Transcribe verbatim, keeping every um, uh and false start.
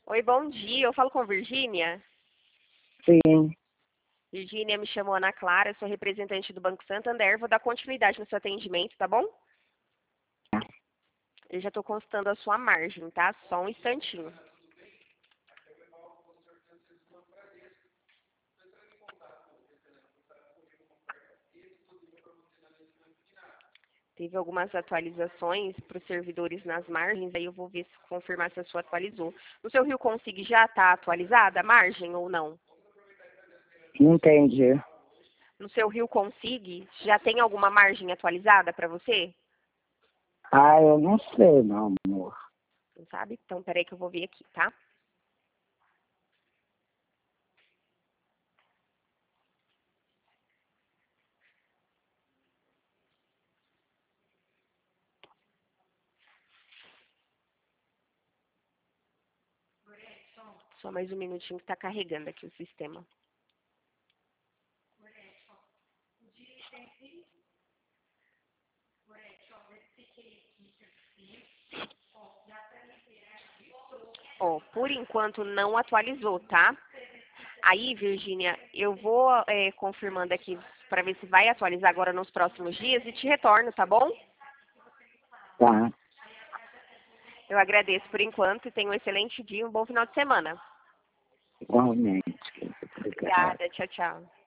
Oi, bom dia. Eu falo com Virgínia. Sim. Virgínia, me chamo Ana Clara, sou representante do Banco Santander. Vou dar continuidade no seu atendimento, tá bom? Eu já estou consultando a sua margem, tá? Só um instantinho. Teve algumas atualizações para os servidores nas margens, aí eu vou ver se confirmar se a sua atualizou. No seu Rio Consig já está atualizada a margem ou não? Não entendi. No seu Rio Consig já tem alguma margem atualizada para você? Ah, eu não sei, não, amor. Não sabe? Então, peraí que eu vou ver aqui, tá? Só mais um minutinho que está carregando aqui o sistema. Ó, por enquanto não atualizou, tá? Aí, Virgínia, eu vou é, confirmando aqui para ver se vai atualizar agora nos próximos dias e te retorno, tá bom? Tá. Eu agradeço por enquanto e tenha um excelente dia e um bom final de semana. Igualmente. Obrigada. Obrigada, tchau, tchau.